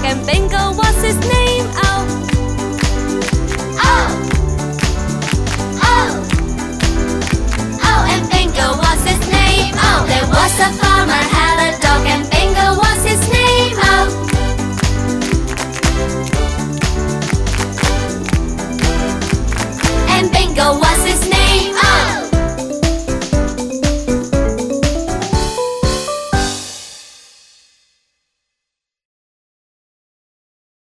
and Bingo, what's his name? Oh, oh, oh, oh, and Bingo, what's his name? Oh, there was a